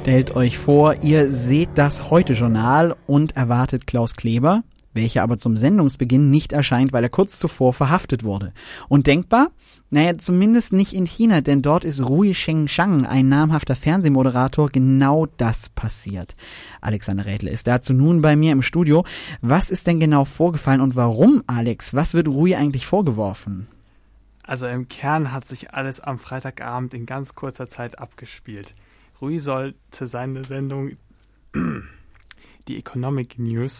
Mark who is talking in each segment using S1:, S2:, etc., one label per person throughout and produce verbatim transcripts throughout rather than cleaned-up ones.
S1: Stellt euch vor, ihr seht das Heute-Journal und erwartet Klaus Kleber, welcher aber zum Sendungsbeginn nicht erscheint, weil er kurz zuvor verhaftet wurde. Und denkbar? Naja, zumindest nicht in China, denn dort ist Rui Chengshang, ein namhafter Fernsehmoderator, genau das passiert. Alexander Rädle ist dazu nun bei mir im Studio. Was ist denn genau vorgefallen und warum, Alex? Was wird Rui eigentlich vorgeworfen?
S2: Also im Kern hat sich alles am Freitagabend in ganz kurzer Zeit abgespielt. Rui sollte seine Sendung die Economic News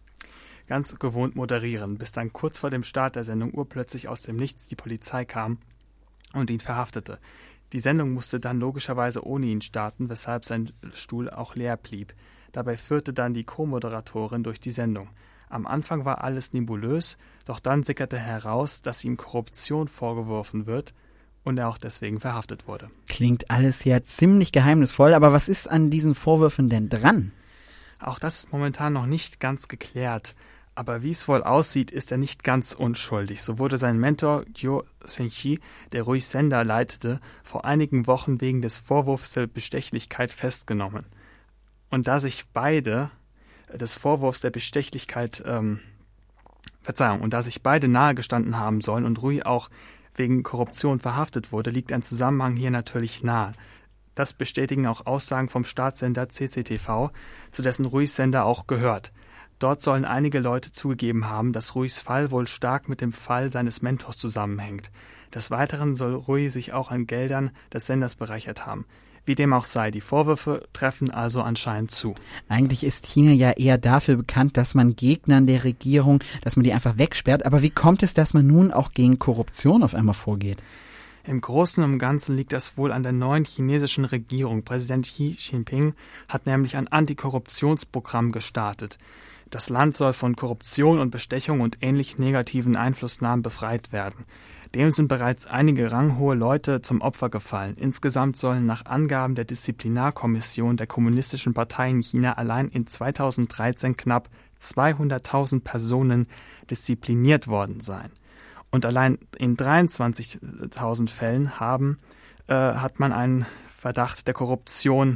S2: ganz gewohnt moderieren, bis dann kurz vor dem Start der Sendung urplötzlich aus dem Nichts die Polizei kam und ihn verhaftete. Die Sendung musste dann logischerweise ohne ihn starten, weshalb sein Stuhl auch leer blieb. Dabei führte dann die Co-Moderatorin durch die Sendung. Am Anfang war alles nebulös, doch dann sickerte heraus, dass ihm Korruption vorgeworfen wird und er auch deswegen verhaftet wurde.
S1: Klingt alles ja ziemlich geheimnisvoll, aber was ist an diesen Vorwürfen denn dran?
S2: Auch das ist momentan noch nicht ganz geklärt. Aber wie es wohl aussieht, ist er nicht ganz unschuldig. So wurde sein Mentor Guo Zhenji, der Ruis Sender leitete, vor einigen Wochen wegen des Vorwurfs der Bestechlichkeit festgenommen. Und da sich beide des Vorwurfs der Bestechlichkeit, ähm, Verzeihung, und da sich beide nahegestanden haben sollen und Rui auch wegen Korruption verhaftet wurde, liegt ein Zusammenhang hier natürlich nahe. Das bestätigen auch Aussagen vom Staatssender C C T V, zu dessen Ruis Sender auch gehört. Dort sollen einige Leute zugegeben haben, dass Ruis Fall wohl stark mit dem Fall seines Mentors zusammenhängt. Des Weiteren soll Rui sich auch an Geldern des Senders bereichert haben. Wie dem auch sei, die Vorwürfe treffen also anscheinend zu.
S1: Eigentlich ist China ja eher dafür bekannt, dass man Gegnern der Regierung, dass man die einfach wegsperrt. Aber wie kommt es, dass man nun auch gegen Korruption auf einmal vorgeht?
S2: Im Großen und Ganzen liegt das wohl an der neuen chinesischen Regierung. Präsident Xi Jinping hat nämlich ein Antikorruptionsprogramm gestartet. Das Land soll von Korruption und Bestechung und ähnlich negativen Einflussnahmen befreit werden. Dem sind bereits einige ranghohe Leute zum Opfer gefallen. Insgesamt sollen nach Angaben der Disziplinarkommission der Kommunistischen Partei in China allein in zweitausenddreizehn knapp zweihunderttausend Personen diszipliniert worden sein. Und allein in dreiundzwanzigtausend Fällen haben, äh, hat man einen Verdacht der Korruption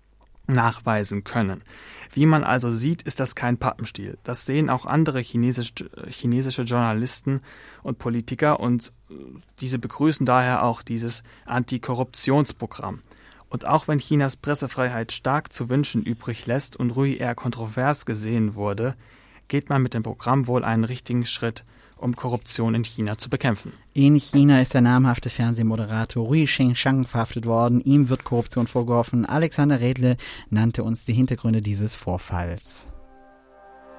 S2: nachweisen können. Wie man also sieht, ist das kein Pappenstiel. Das sehen auch andere chinesisch, chinesische Journalisten und Politiker und diese begrüßen daher auch dieses Antikorruptionsprogramm. Und auch wenn Chinas Pressefreiheit stark zu wünschen übrig lässt und Rui eher kontrovers gesehen wurde, geht man mit dem Programm wohl einen richtigen Schritt, um Korruption in China zu bekämpfen.
S1: In China ist der namhafte Fernsehmoderator Rui Chengshang verhaftet worden. Ihm wird Korruption vorgeworfen. Alexander Rädle nannte uns die Hintergründe dieses Vorfalls.